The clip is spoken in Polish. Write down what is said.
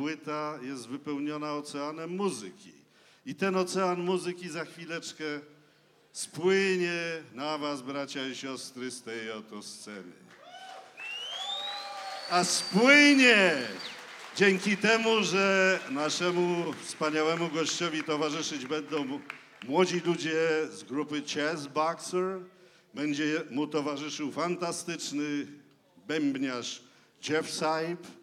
płyta jest wypełniona oceanem muzyki. I ten ocean muzyki za chwileczkę spłynie na was, bracia i siostry, z tej oto sceny. A spłynie dzięki temu, że naszemu wspaniałemu gościowi towarzyszyć będą młodzi ludzie z grupy Chess Boxer. Będzie mu towarzyszył fantastyczny bębniarz Jeff Saib.